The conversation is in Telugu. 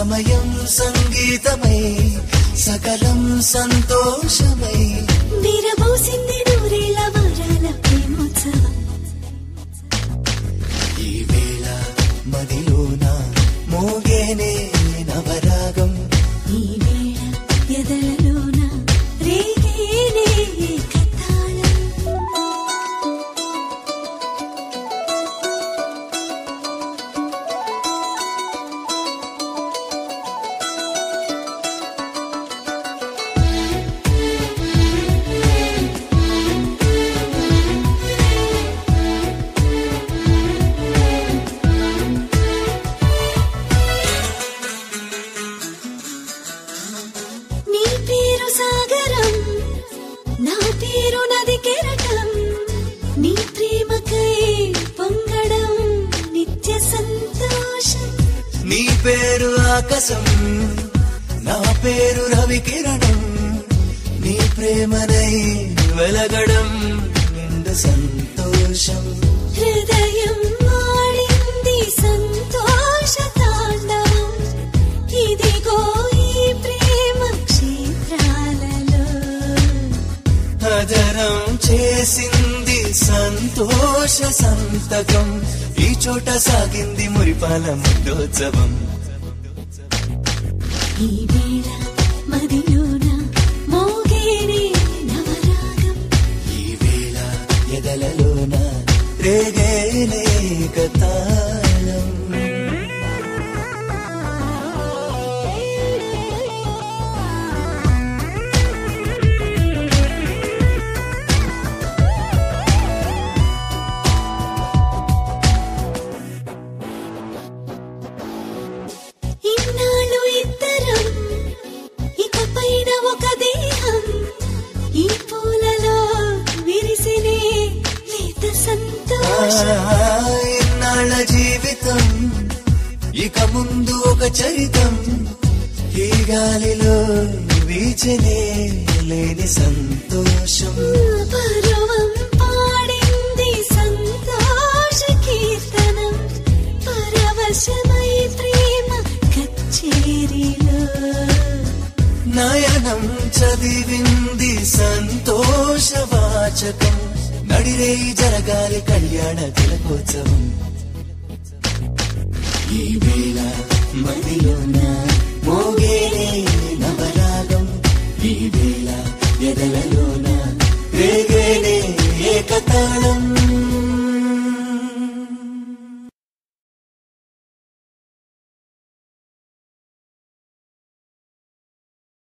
సమయం సంగీతమై సకలం సంతోషమై విరబోసింది నూరేళ్ల వరాల ప్రేమోత్సవం. ఈ వేళ మదిలోన మోగేనే నవరాగం, ఈ వేళ ఎదలలోన రేగేనే ఏకతాళం. నీ పేరు సాగరం, నా పేరు నది కెరటం, నీ ప్రేమకై పొంగడం నిత్య సంతోషం. నీ పేరు ఆకాశం, నా పేరు రవి కిరణం, నీ ప్రేమనై వెలగడం నిండు సంతోషం. హృదయం ఆడింది సంతోష తాండవం, ఇదిగో ఈ ప్రేమ క్షేత్రాలలో. అదరం చేసింది సంతోష సంతకం, ఈ చోట సాగింది మురిపాల ముద్దోత్సవం. ఈ వేళ మదిలోన మోగేనే నవరాగం, ఈ వేళ ఎదలలోన రేగేనే కతాళం. ఇన్నాళ్ళు ఇద్దరం, ఇకపైన ఒక దేహం, ఈ పూలలో విరిసినే లేత సంతోషం. ఇన్నాళ్ళ జీవితం ఇక ముందు ఒక చరితం, ఈ గాలిలో వీచనే లేని సంతోషం. పర్వం పాడింది సంతోష కీర్తనం, పరవశమై ప్రేమ కచ్చేరిలో. నయనం చదివింది సంతోషవాచకం, నడిరే జరగాలి కళ్యాణ తిలకోత్సవం. ఈ వేళ మదిలోన